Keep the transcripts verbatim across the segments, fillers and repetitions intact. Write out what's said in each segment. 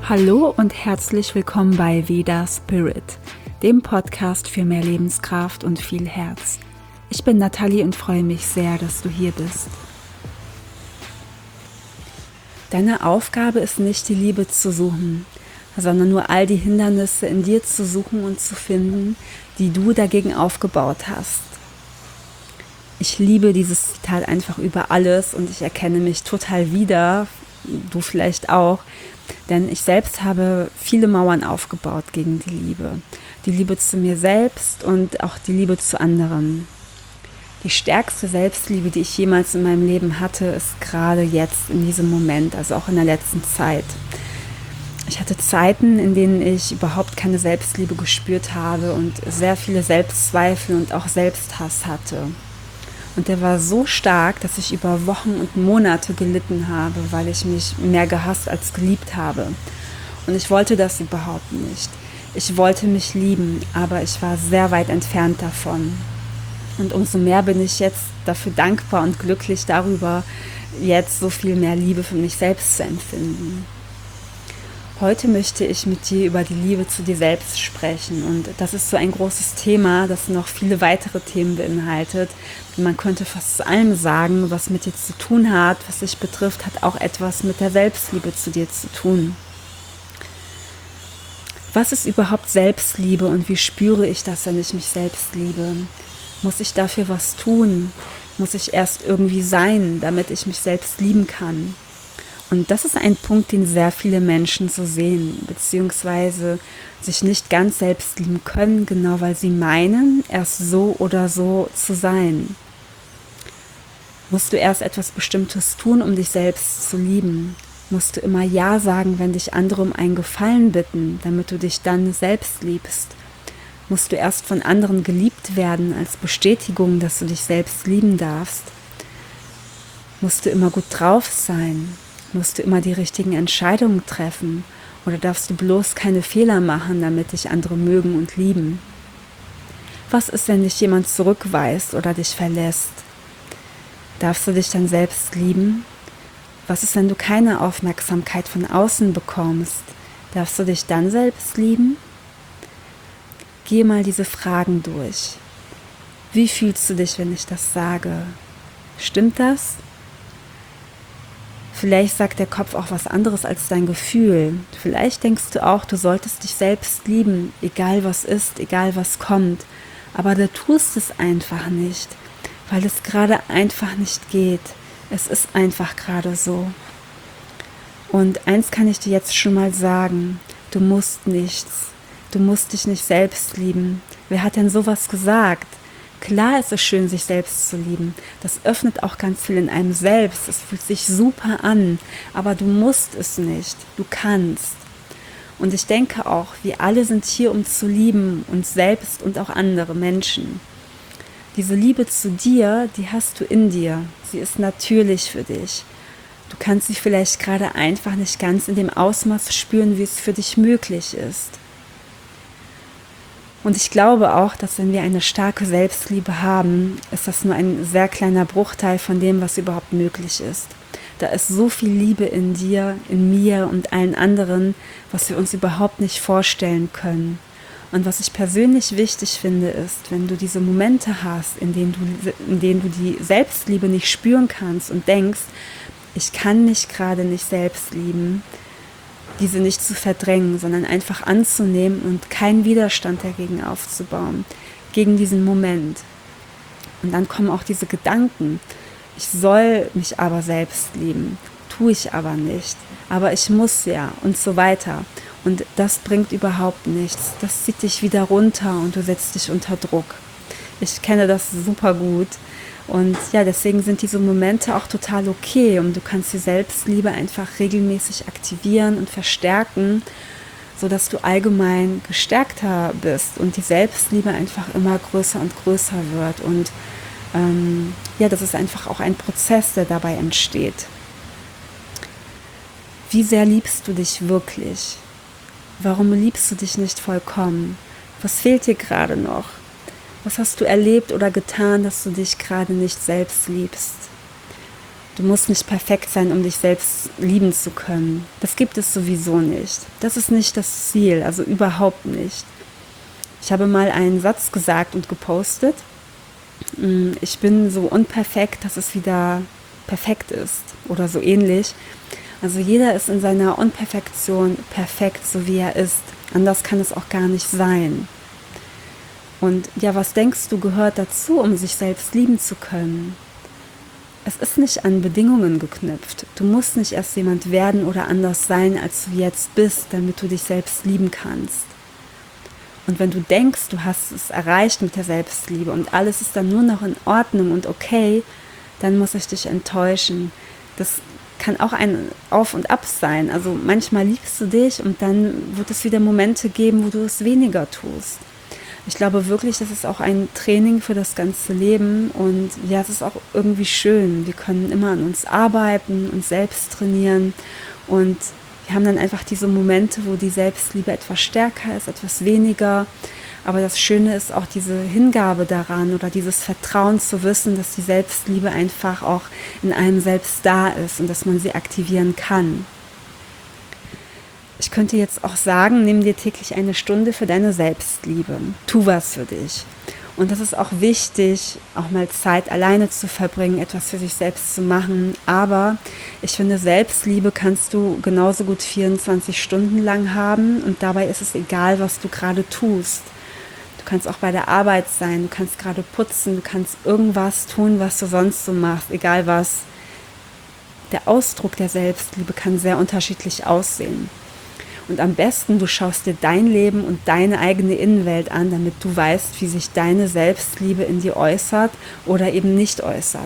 Hallo und herzlich willkommen bei Veda Spirit, dem Podcast für mehr Lebenskraft und viel Herz. Ich bin Nathalie und freue mich sehr, dass du hier bist. Deine Aufgabe ist nicht, die Liebe zu suchen, sondern nur all die Hindernisse in dir zu suchen und zu finden, die du dagegen aufgebaut hast. Ich liebe dieses Zitat einfach über alles und ich erkenne mich total wieder, du vielleicht auch, denn ich selbst habe viele Mauern aufgebaut gegen die Liebe. Die Liebe zu mir selbst und auch die Liebe zu anderen. Die stärkste Selbstliebe, die ich jemals in meinem Leben hatte, ist gerade jetzt in diesem Moment, also auch in der letzten Zeit. Ich hatte Zeiten, in denen ich überhaupt keine Selbstliebe gespürt habe und sehr viele Selbstzweifel und auch Selbsthass hatte. Und der war so stark, dass ich über Wochen und Monate gelitten habe, weil ich mich mehr gehasst als geliebt habe. Und ich wollte das überhaupt nicht. Ich wollte mich lieben, aber ich war sehr weit entfernt davon. Und umso mehr bin ich jetzt dafür dankbar und glücklich darüber, jetzt so viel mehr Liebe für mich selbst zu empfinden. Heute möchte ich mit dir über die Liebe zu dir selbst sprechen und das ist so ein großes Thema, das noch viele weitere Themen beinhaltet. Man könnte fast zu allem sagen, was mit dir zu tun hat, was dich betrifft, hat auch etwas mit der Selbstliebe zu dir zu tun. Was ist überhaupt Selbstliebe und wie spüre ich das, wenn ich mich selbst liebe? Muss ich dafür was tun? Muss ich erst irgendwie sein, damit ich mich selbst lieben kann? Und das ist ein Punkt, den sehr viele Menschen so sehen, beziehungsweise sich nicht ganz selbst lieben können, genau weil sie meinen, erst so oder so zu sein. Musst du erst etwas Bestimmtes tun, um dich selbst zu lieben? Musst du immer Ja sagen, wenn dich andere um einen Gefallen bitten, damit du dich dann selbst liebst? Musst du erst von anderen geliebt werden als Bestätigung, dass du dich selbst lieben darfst? Musst du immer gut drauf sein? Musst du immer die richtigen Entscheidungen treffen oder darfst du bloß keine Fehler machen, damit dich andere mögen und lieben? Was ist, wenn dich jemand zurückweist oder dich verlässt? Darfst du dich dann selbst lieben? Was ist, wenn du keine Aufmerksamkeit von außen bekommst? Darfst du dich dann selbst lieben? Geh mal diese Fragen durch. Wie fühlst du dich, wenn ich das sage? Stimmt das? Vielleicht sagt der Kopf auch was anderes als dein Gefühl. Vielleicht denkst du auch, du solltest dich selbst lieben, egal was ist, egal was kommt. Aber du tust es einfach nicht, weil es gerade einfach nicht geht. Es ist einfach gerade so. Und eins kann ich dir jetzt schon mal sagen, du musst nichts. Du musst dich nicht selbst lieben. Wer hat denn sowas gesagt? Klar ist es schön, sich selbst zu lieben. Das öffnet auch ganz viel in einem selbst. Es fühlt sich super an, aber du musst es nicht. Du kannst. Und ich denke auch, wir alle sind hier, um zu lieben, uns selbst und auch andere Menschen. Diese Liebe zu dir, die hast du in dir. Sie ist natürlich für dich. Du kannst sie vielleicht gerade einfach nicht ganz in dem Ausmaß spüren, wie es für dich möglich ist. Und ich glaube auch, dass wenn wir eine starke Selbstliebe haben, ist das nur ein sehr kleiner Bruchteil von dem, was überhaupt möglich ist. Da ist so viel Liebe in dir, in mir und allen anderen, was wir uns überhaupt nicht vorstellen können. Und was ich persönlich wichtig finde, ist, wenn du diese Momente hast, in denen du, in denen du die Selbstliebe nicht spüren kannst und denkst, ich kann mich gerade nicht selbst lieben, diese nicht zu verdrängen, sondern einfach anzunehmen und keinen Widerstand dagegen aufzubauen, gegen diesen Moment. Und dann kommen auch diese Gedanken, ich soll mich aber selbst lieben, tue ich aber nicht, aber ich muss ja und so weiter. Und das bringt überhaupt nichts, das zieht dich wieder runter und du setzt dich unter Druck. Ich kenne das super gut. Und ja, deswegen sind diese Momente auch total okay und du kannst die Selbstliebe einfach regelmäßig aktivieren und verstärken, sodass du allgemein gestärkter bist und die Selbstliebe einfach immer größer und größer wird. Und ähm, ja, das ist einfach auch ein Prozess, der dabei entsteht. Wie sehr liebst du dich wirklich? Warum liebst du dich nicht vollkommen? Was fehlt dir gerade noch? Was hast du erlebt oder getan, dass du dich gerade nicht selbst liebst? Du musst nicht perfekt sein, um dich selbst lieben zu können. Das gibt es sowieso nicht. Das ist nicht das Ziel, also überhaupt nicht. Ich habe mal einen Satz gesagt und gepostet. Ich bin so unperfekt, dass es wieder perfekt ist oder so ähnlich. Also jeder ist in seiner Unperfektion perfekt, so wie er ist. Anders kann es auch gar nicht sein. Und ja, was denkst du gehört dazu, um sich selbst lieben zu können? Es ist nicht an Bedingungen geknüpft. Du musst nicht erst jemand werden oder anders sein, als du jetzt bist, damit du dich selbst lieben kannst. Und wenn du denkst, du hast es erreicht mit der Selbstliebe und alles ist dann nur noch in Ordnung und okay, dann muss ich dich enttäuschen. Das kann auch ein Auf und Ab sein. Also manchmal liebst du dich und dann wird es wieder Momente geben, wo du es weniger tust. Ich glaube wirklich, das ist auch ein Training für das ganze Leben und ja, es ist auch irgendwie schön. Wir können immer an uns arbeiten, uns selbst trainieren und wir haben dann einfach diese Momente, wo die Selbstliebe etwas stärker ist, etwas weniger. Aber das Schöne ist auch diese Hingabe daran oder dieses Vertrauen zu wissen, dass die Selbstliebe einfach auch in einem selbst da ist und dass man sie aktivieren kann. Ich könnte jetzt auch sagen, nimm dir täglich eine Stunde für deine Selbstliebe. Tu was für dich. Und das ist auch wichtig, auch mal Zeit alleine zu verbringen, etwas für sich selbst zu machen. Aber ich finde, Selbstliebe kannst du genauso gut vierundzwanzig Stunden lang haben. Und dabei ist es egal, was du gerade tust. Du kannst auch bei der Arbeit sein, du kannst gerade putzen, du kannst irgendwas tun, was du sonst so machst, egal was. Der Ausdruck der Selbstliebe kann sehr unterschiedlich aussehen. Und am besten, du schaust dir dein Leben und deine eigene Innenwelt an, damit du weißt, wie sich deine Selbstliebe in dir äußert oder eben nicht äußert.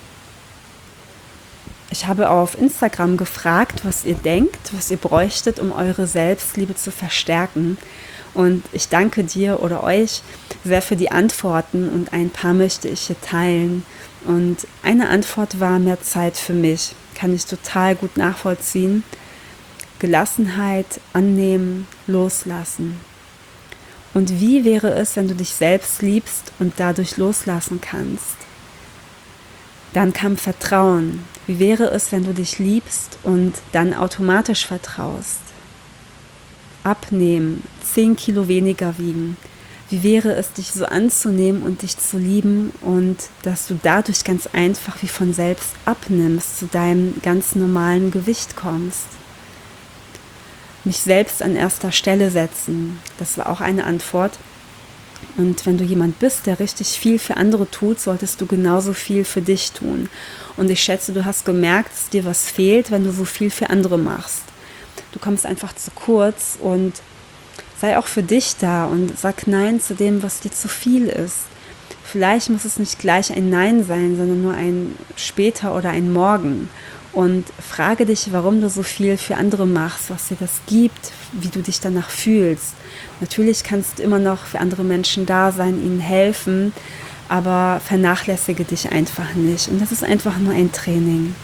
Ich habe auf Instagram gefragt, was ihr denkt, was ihr bräuchtet, um eure Selbstliebe zu verstärken. Und ich danke dir oder euch sehr für die Antworten und ein paar möchte ich hier teilen. Und eine Antwort war mehr Zeit für mich. Kann ich total gut nachvollziehen. Gelassenheit, annehmen, loslassen. Und wie wäre es, wenn du dich selbst liebst und dadurch loslassen kannst? Dann kam Vertrauen. Wie wäre es, wenn du dich liebst und dann automatisch vertraust? Abnehmen, zehn Kilo weniger wiegen. Wie wäre es, dich so anzunehmen und dich zu lieben und dass du dadurch ganz einfach wie von selbst abnimmst, zu deinem ganz normalen Gewicht kommst? Mich selbst an erster Stelle setzen, das war auch eine Antwort. Und wenn du jemand bist, der richtig viel für andere tut, solltest du genauso viel für dich tun. Und ich schätze, du hast gemerkt, dass dir was fehlt, wenn du so viel für andere machst. Du kommst einfach zu kurz und sei auch für dich da und sag Nein zu dem, was dir zu viel ist. Vielleicht muss es nicht gleich ein Nein sein, sondern nur ein später oder ein Morgen. Und frage dich, warum du so viel für andere machst, was dir das gibt, wie du dich danach fühlst. Natürlich kannst du immer noch für andere Menschen da sein, ihnen helfen, aber vernachlässige dich einfach nicht. Und das ist einfach nur ein Training.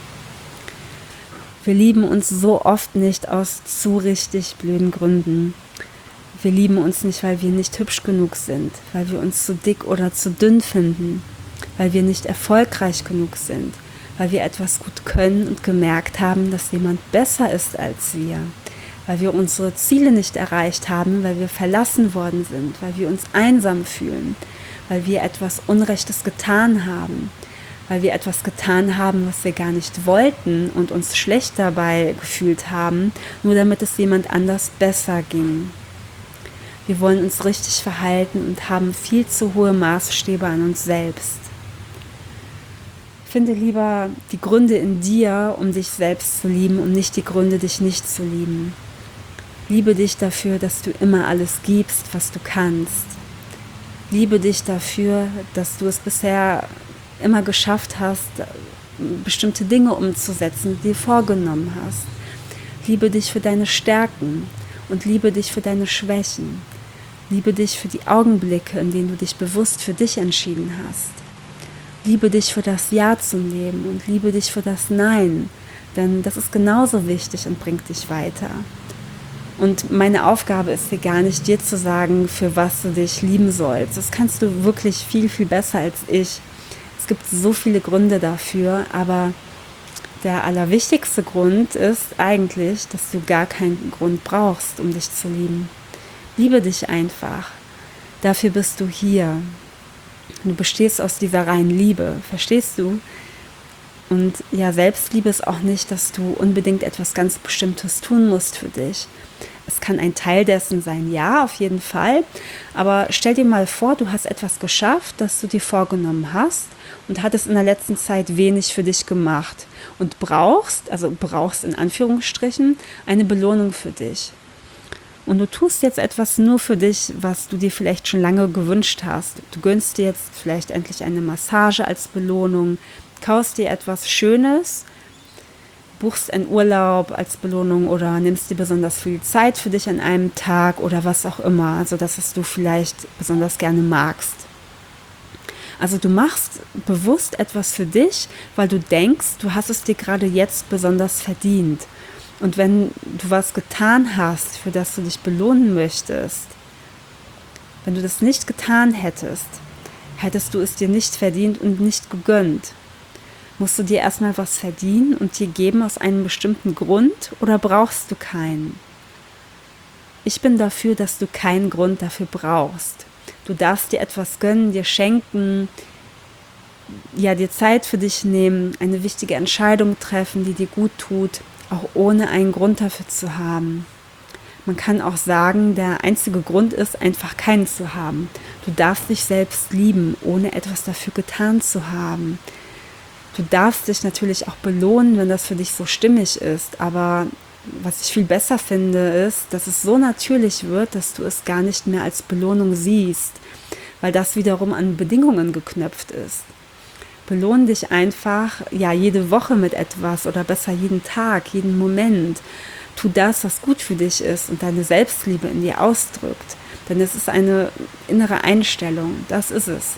Wir lieben uns so oft nicht aus zu richtig blöden Gründen. Wir lieben uns nicht, weil wir nicht hübsch genug sind, weil wir uns zu dick oder zu dünn finden, weil wir nicht erfolgreich genug sind, weil wir etwas gut können und gemerkt haben, dass jemand besser ist als wir, weil wir unsere Ziele nicht erreicht haben, weil wir verlassen worden sind, weil wir uns einsam fühlen, weil wir etwas Unrechtes getan haben, weil wir etwas getan haben, was wir gar nicht wollten und uns schlecht dabei gefühlt haben, nur damit es jemand anders besser ging. Wir wollen uns richtig verhalten und haben viel zu hohe Maßstäbe an uns selbst. Finde lieber die Gründe in dir, um dich selbst zu lieben und nicht die Gründe, dich nicht zu lieben. Liebe dich dafür, dass du immer alles gibst, was du kannst. Liebe dich dafür, dass du es bisher immer geschafft hast, bestimmte Dinge umzusetzen, die du dir vorgenommen hast. Liebe dich für deine Stärken und liebe dich für deine Schwächen. Liebe dich für die Augenblicke, in denen du dich bewusst für dich entschieden hast. Liebe dich für das Ja zum Leben und liebe dich für das Nein, denn das ist genauso wichtig und bringt dich weiter. Und meine Aufgabe ist hier gar nicht, dir zu sagen, für was du dich lieben sollst. Das kannst du wirklich viel, viel besser als ich. Es gibt so viele Gründe dafür, aber der allerwichtigste Grund ist eigentlich, dass du gar keinen Grund brauchst, um dich zu lieben. Liebe dich einfach. Dafür bist du hier. Du bestehst aus dieser reinen Liebe, verstehst du? Und ja, Selbstliebe ist auch nicht, dass du unbedingt etwas ganz Bestimmtes tun musst für dich. Es kann ein Teil dessen sein, ja, auf jeden Fall. Aber stell dir mal vor, du hast etwas geschafft, das du dir vorgenommen hast und hattest in der letzten Zeit wenig für dich gemacht und brauchst, also brauchst in Anführungsstrichen, eine Belohnung für dich. Und du tust jetzt etwas nur für dich, was du dir vielleicht schon lange gewünscht hast. Du gönnst dir jetzt vielleicht endlich eine Massage als Belohnung, kaufst dir etwas Schönes, buchst einen Urlaub als Belohnung oder nimmst dir besonders viel Zeit für dich an einem Tag oder was auch immer, also das, was du vielleicht besonders gerne magst. Also du machst bewusst etwas für dich, weil du denkst, du hast es dir gerade jetzt besonders verdient. Und wenn du was getan hast, für das du dich belohnen möchtest, wenn du das nicht getan hättest, hättest du es dir nicht verdient und nicht gegönnt. Musst du dir erstmal was verdienen und dir geben aus einem bestimmten Grund oder brauchst du keinen? Ich bin dafür, dass du keinen Grund dafür brauchst. Du darfst dir etwas gönnen, dir schenken, ja, dir Zeit für dich nehmen, eine wichtige Entscheidung treffen, die dir gut tut, auch ohne einen Grund dafür zu haben. Man kann auch sagen, der einzige Grund ist, einfach keinen zu haben. Du darfst dich selbst lieben, ohne etwas dafür getan zu haben. Du darfst dich natürlich auch belohnen, wenn das für dich so stimmig ist, aber was ich viel besser finde, ist, dass es so natürlich wird, dass du es gar nicht mehr als Belohnung siehst, weil das wiederum an Bedingungen geknüpft ist. Belohn dich einfach, ja, jede Woche mit etwas oder besser jeden Tag, jeden Moment. Tu das, was gut für dich ist und deine Selbstliebe in dir ausdrückt, denn es ist eine innere Einstellung, das ist es.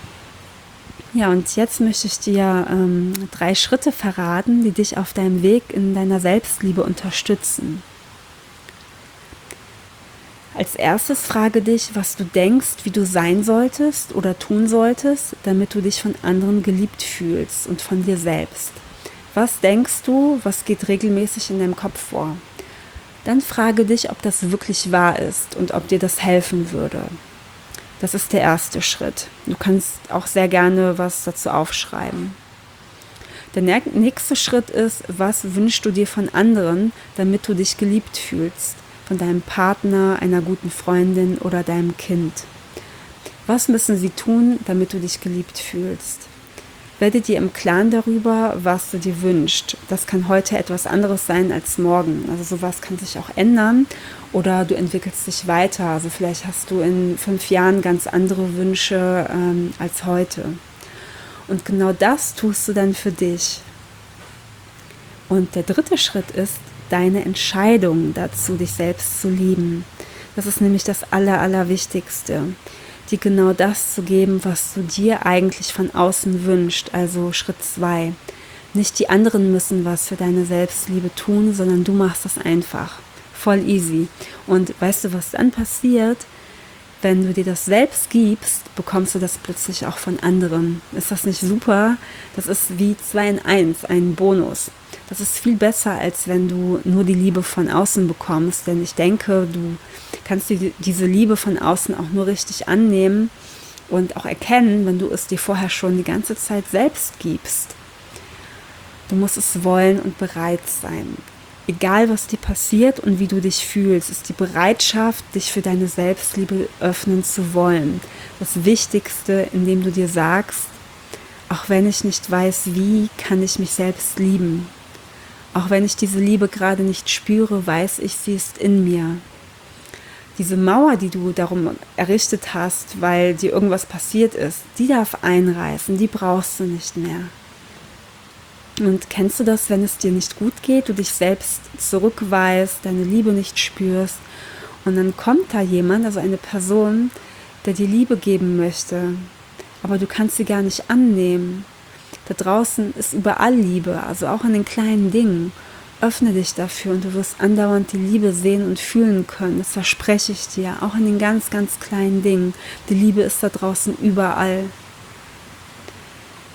Ja, und jetzt möchte ich dir ähm, drei Schritte verraten, die dich auf deinem Weg in deiner Selbstliebe unterstützen. Als erstes frage dich, was du denkst, wie du sein solltest oder tun solltest, damit du dich von anderen geliebt fühlst und von dir selbst. Was denkst du, was geht regelmäßig in deinem Kopf vor? Dann frage dich, ob das wirklich wahr ist und ob dir das helfen würde. Das ist der erste Schritt. Du kannst auch sehr gerne was dazu aufschreiben. Der nächste Schritt ist, was wünschst du dir von anderen, damit du dich geliebt fühlst? Von deinem Partner, einer guten Freundin oder deinem Kind. Was müssen sie tun, damit du dich geliebt fühlst? Werde dir im Klaren darüber, was du dir wünschst. Das kann heute etwas anderes sein als morgen. Also sowas kann sich auch ändern oder du entwickelst dich weiter. Also vielleicht hast du in fünf Jahren ganz andere Wünsche ähm, als heute. Und genau das tust du dann für dich. Und der dritte Schritt ist, deine Entscheidung dazu, dich selbst zu lieben. Das ist nämlich das Aller, Allerwichtigste. Dir genau das zu geben, was du dir eigentlich von außen wünschst. Also Schritt zwei. Nicht die anderen müssen was für deine Selbstliebe tun, sondern du machst das einfach. Voll easy. Und weißt du, was dann passiert? Wenn du dir das selbst gibst, bekommst du das plötzlich auch von anderen. Ist das nicht super? Das ist wie zwei in eins, ein Bonus. Das ist viel besser, als wenn du nur die Liebe von außen bekommst. Denn ich denke, du kannst dir diese Liebe von außen auch nur richtig annehmen und auch erkennen, wenn du es dir vorher schon die ganze Zeit selbst gibst. Du musst es wollen und bereit sein. Egal, was dir passiert und wie du dich fühlst, ist die Bereitschaft, dich für deine Selbstliebe öffnen zu wollen. Das Wichtigste, indem du dir sagst, auch wenn ich nicht weiß, wie, kann ich mich selbst lieben. Auch wenn ich diese Liebe gerade nicht spüre, weiß ich, sie ist in mir. Diese Mauer, die du darum errichtet hast, weil dir irgendwas passiert ist, die darf einreißen, die brauchst du nicht mehr. Und kennst du das, wenn es dir nicht gut geht, du dich selbst zurückweist, deine Liebe nicht spürst und dann kommt da jemand, also eine Person, der dir Liebe geben möchte, aber du kannst sie gar nicht annehmen. Da draußen ist überall Liebe, also auch in den kleinen Dingen. Öffne dich dafür und du wirst andauernd die Liebe sehen und fühlen können. Das verspreche ich dir, auch in den ganz, ganz kleinen Dingen. Die Liebe ist da draußen überall.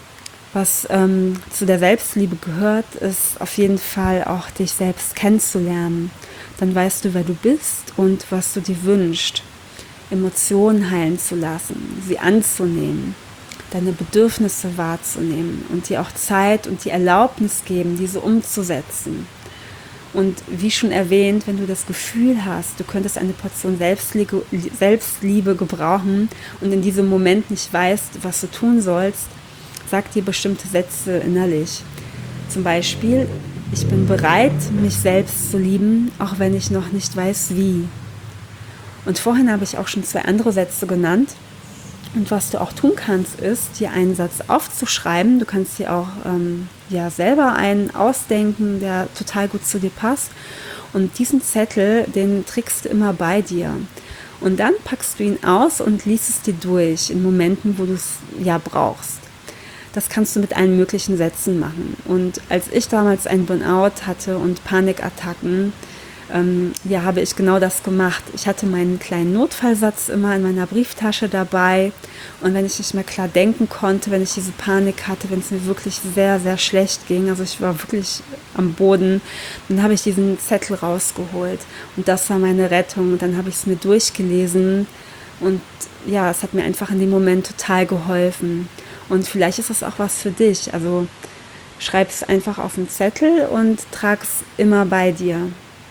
Was ähm, zu der Selbstliebe gehört, ist auf jeden Fall auch dich selbst kennenzulernen. Dann weißt du, wer du bist und was du dir wünschst. Emotionen heilen zu lassen, sie anzunehmen, deine Bedürfnisse wahrzunehmen und dir auch Zeit und die Erlaubnis geben, diese umzusetzen. Und wie schon erwähnt, wenn du das Gefühl hast, du könntest eine Portion Selbstliebe, Selbstliebe gebrauchen und in diesem Moment nicht weißt, was du tun sollst, sag dir bestimmte Sätze innerlich. Zum Beispiel, ich bin bereit, mich selbst zu lieben, auch wenn ich noch nicht weiß, wie. Und vorhin habe ich auch schon zwei andere Sätze genannt. Und was du auch tun kannst, ist, dir einen Satz aufzuschreiben. Du kannst dir auch ähm, ja, selber einen ausdenken, der total gut zu dir passt. Und diesen Zettel, den trägst du immer bei dir. Und dann packst du ihn aus und liest es dir durch in Momenten, wo du es ja brauchst. Das kannst du mit allen möglichen Sätzen machen. Und als ich damals einen Burnout hatte und Panikattacken, ähm, ja, habe ich genau das gemacht. Ich hatte meinen kleinen Notfallsatz immer in meiner Brieftasche dabei. Und wenn ich nicht mehr klar denken konnte, wenn ich diese Panik hatte, wenn es mir wirklich sehr, sehr schlecht ging, also ich war wirklich am Boden, dann habe ich diesen Zettel rausgeholt. Und das war meine Rettung. Und dann habe ich es mir durchgelesen. Und ja, es hat mir einfach in dem Moment total geholfen. Und vielleicht ist das auch was für dich. Also schreib es einfach auf einen Zettel und trag es immer bei dir.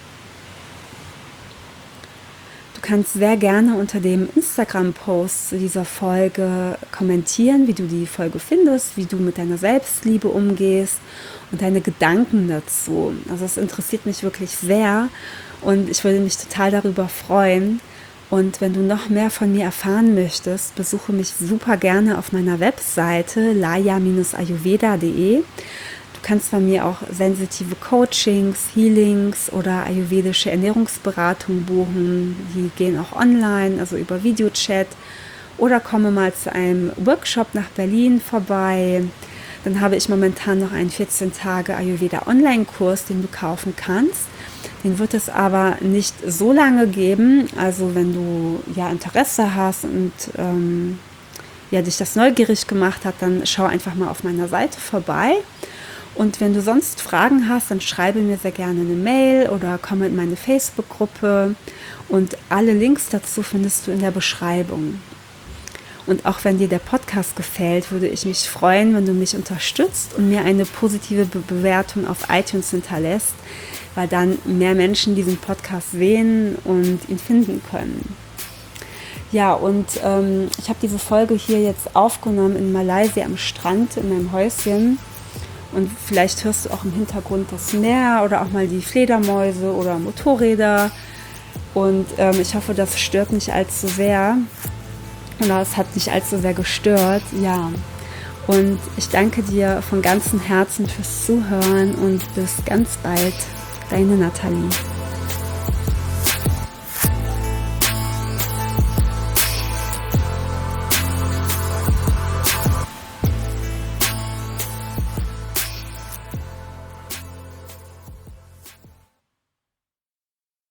Du kannst sehr gerne unter dem Instagram-Post zu dieser Folge kommentieren, wie du die Folge findest, wie du mit deiner Selbstliebe umgehst und deine Gedanken dazu. Also es interessiert mich wirklich sehr und ich würde mich total darüber freuen. Und wenn du noch mehr von mir erfahren möchtest, besuche mich super gerne auf meiner Webseite laya ayurveda punkt de. Du kannst bei mir auch sensitive Coachings, Healings oder ayurvedische Ernährungsberatung buchen. Die gehen auch online, also über Videochat. Oder komme mal zu einem Workshop nach Berlin vorbei. Dann habe ich momentan noch einen vierzehn Tage Ayurveda Online-Kurs, den du kaufen kannst. Den wird es aber nicht so lange geben. Also wenn du ja Interesse hast und ähm, ja, dich das neugierig gemacht hat, dann schau einfach mal auf meiner Seite vorbei. Und wenn du sonst Fragen hast, dann schreibe mir sehr gerne eine Mail oder komme in meine Facebook-Gruppe. Und alle Links dazu findest du in der Beschreibung. Und auch wenn dir der Podcast gefällt, würde ich mich freuen, wenn du mich unterstützt und mir eine positive Be- Bewertung auf iTunes hinterlässt, weil dann mehr Menschen diesen Podcast sehen und ihn finden können. Ja, und ähm, ich habe diese Folge hier jetzt aufgenommen in Malaysia am Strand in meinem Häuschen. Und vielleicht hörst du auch im Hintergrund das Meer oder auch mal die Fledermäuse oder Motorräder. Und ähm, ich hoffe, das stört nicht allzu sehr. Oder es hat nicht allzu sehr gestört. Ja. Und ich danke dir von ganzem Herzen fürs Zuhören und bis ganz bald. Deine Nathalie.